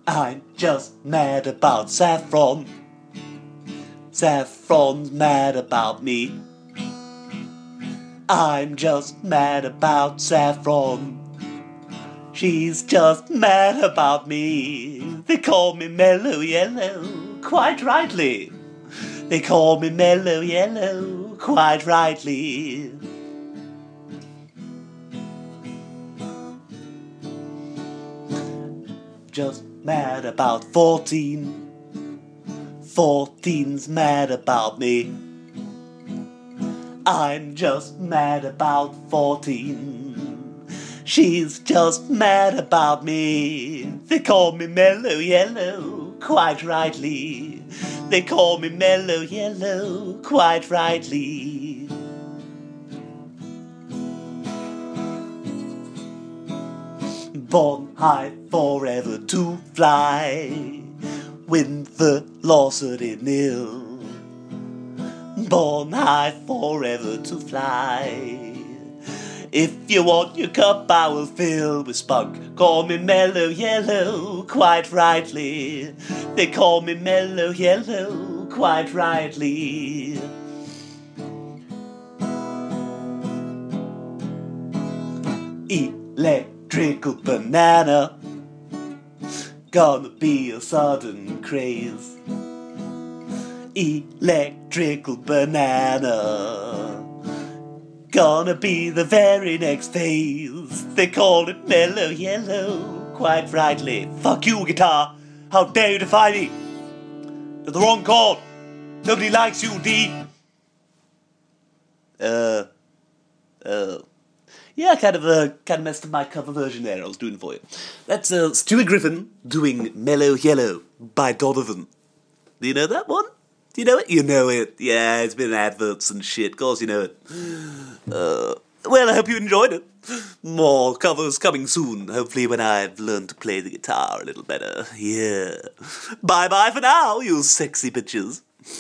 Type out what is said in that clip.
I'm just mad about Saffron. Saffron's mad about me. I'm just mad about Saffron. She's just mad about me. They call me Mellow Yellow, quite rightly. They call me Mellow Yellow, quite rightly. Just mad about 14. 14's mad about me. I'm just mad about 14. She's just mad about me. They call me Mellow Yellow, quite rightly. They call me Mellow Yellow, quite rightly. Born high forever to fly, with velocity nil. Born high forever to fly. If you want your cup, I will fill with spunk. Call me Mellow Yellow, quite rightly. They call me Mellow Yellow, quite rightly. Electrical banana, gonna be a sudden craze. Electrical banana, gonna be the very next phase. They call it Mellow Yellow, quite rightly. Fuck you, guitar. How dare you defy me? You're the wrong chord. Nobody likes you, D. Yeah, kind of messed up my cover version there I was doing for you. That's Stuart Griffin doing Mellow Yellow by Donovan. Do you know that one? Do you know it? You know it. Yeah, it's been in adverts and shit. Of course you know it. Well, I hope you enjoyed it. More covers coming soon, hopefully when I've learned to play the guitar a little better. Yeah. Bye-bye for now, you sexy bitches.